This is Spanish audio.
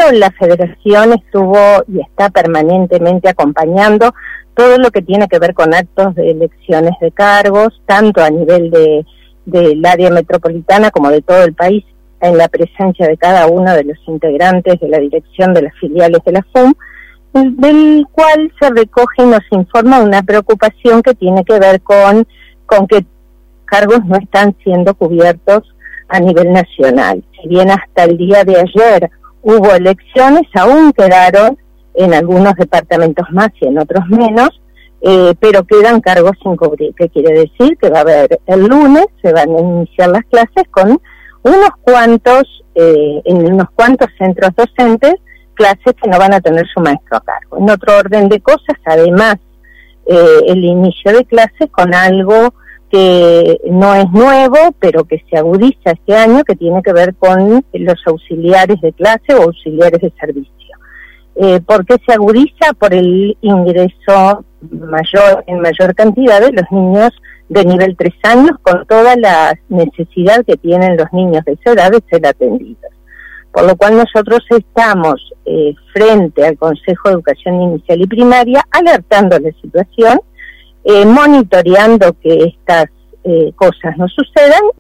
la Federación estuvo y está permanentemente acompañando todo lo que tiene que ver con actos de elecciones de cargos, tanto a nivel del área metropolitana como de todo el país, en la presencia de cada uno de los integrantes de la dirección de las filiales de la FUM, del cual se recoge y nos informa una preocupación que tiene que ver con que cargos no están siendo cubiertos a nivel nacional. Si bien hasta el día de ayer hubo elecciones, aún quedaron en algunos departamentos más y en otros menos, pero quedan cargos sin cubrir. ¿Qué quiere decir? Que va a haber el lunes, se van a iniciar las clases con en unos cuantos centros docentes, clases que no van a tener su maestro a cargo. En otro orden de cosas, además, el inicio de clases con algo que no es nuevo, pero que se agudiza este año, que tiene que ver con los auxiliares de clase o auxiliares de servicio. ¿Por qué se agudiza? Por el ingreso en mayor cantidad de los niños de nivel 3 años, con toda la necesidad que tienen los niños de esa edad de ser atendidos. Por lo cual nosotros estamos frente al Consejo de Educación Inicial y Primaria, alertando la situación, monitoreando que estas cosas no sucedan